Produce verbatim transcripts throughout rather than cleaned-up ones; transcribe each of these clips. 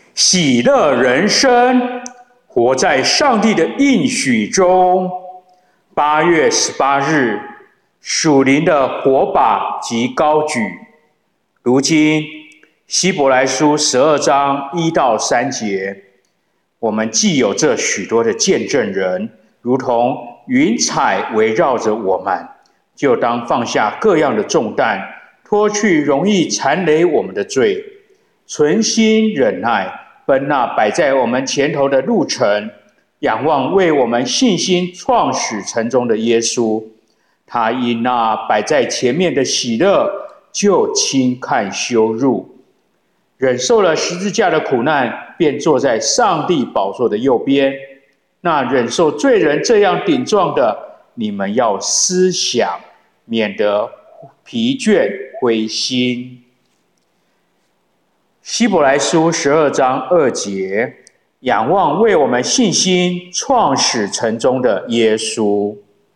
喜乐人生，活在上帝的应许中。八月十八日，属灵的火把及高举。如今，希伯来书十二章一到三节，我们既有这许多的见证人，如同云彩围绕着我们，就当放下各样的重担，脱去容易缠累我们的罪，存心忍耐，奔那摆在我们前头的路程，仰望为我们信心创始成终的耶稣。他因那摆在前面的喜乐，就轻看羞辱，忍受了十字架的苦难，便坐在上帝宝座的右边。那忍受罪人这样顶撞的，你们要思想，免得疲倦灰心。希伯来书十二章二节，仰望为我们信心创始成终的耶稣。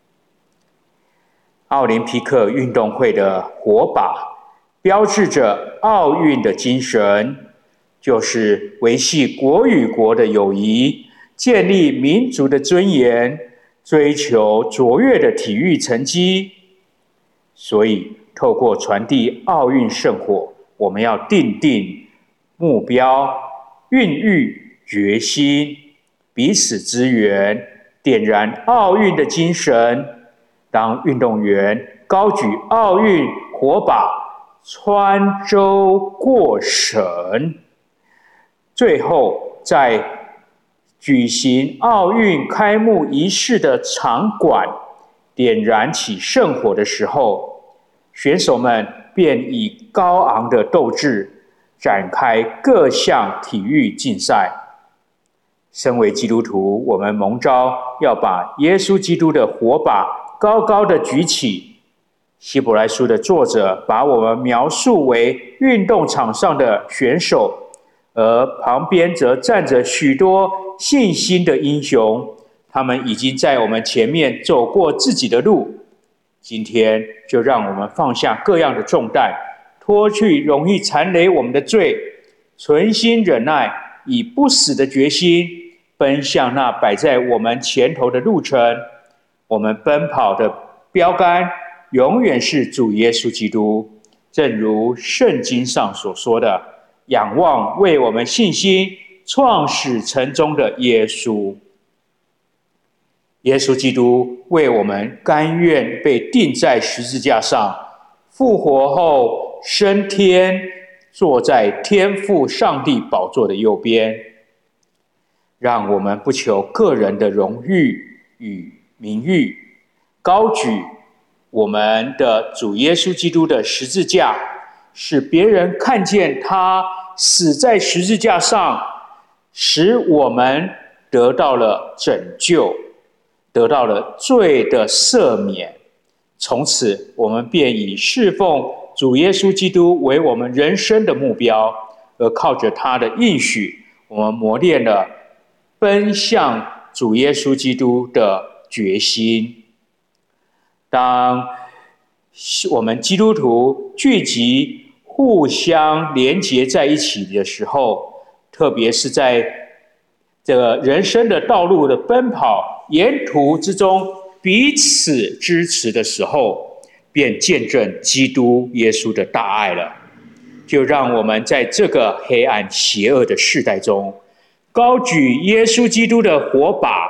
奥林匹克运动会的火把，标志着奥运的精神，就是维系国与国的友谊，建立民族的尊严，追求卓越的体育成绩。所以，透过传递奥运圣火，我们要定定目标，孕育决心，彼此支援，点燃奥运的精神。当运动员高举奥运火把，穿州过省，最后在举行奥运开幕仪式的场馆点燃起圣火的时候，选手们便以高昂的斗志展开各项体育竞赛。身为基督徒，我们蒙召要把耶稣基督的火把高高的举起。希伯来书的作者把我们描述为运动场上的选手，而旁边则站着许多信心的英雄，他们已经在我们前面走过自己的路。今天就让我们放下各样的重担，脱去容易缠累我们的罪，存心忍耐，以不死的决心奔向那摆在我们前头的路程。我们奔跑的标杆永远是主耶稣基督，正如圣经上所说的，仰望为我们信心创始成终的耶稣。耶稣基督为我们甘愿被钉在十字架上，复活后升天，坐在天父上帝宝座的右边。让我们不求个人的荣誉与名誉，高举我们的主耶稣基督的十字架，使别人看见他死在十字架上，使我们得到了拯救，得到了罪的赦免。从此我们便以侍奉主耶稣基督为我们人生的目标，而靠着他的应许，我们磨练了奔向主耶稣基督的决心。当我们基督徒聚集互相连结在一起的时候，特别是在这个人生的道路的奔跑沿途之中彼此支持的时候，便见证基督耶稣的大爱了。就让我们在这个黑暗邪恶的世代中，高举耶稣基督的火把，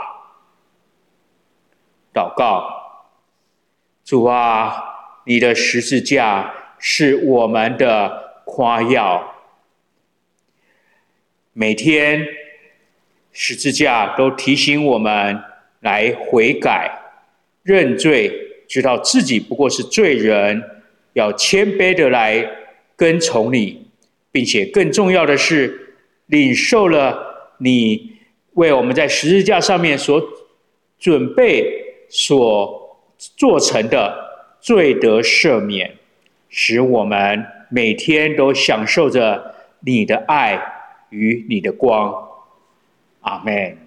祷告：主啊，你的十字架是我们的夸耀。每天十字架都提醒我们来悔改、认罪，知道自己不过是罪人，要谦卑的来跟从你，并且更重要的是，领受了你为我们在十字架上面所准备、所做成的罪得赦免，使我们每天都享受着你的爱与你的光。阿们。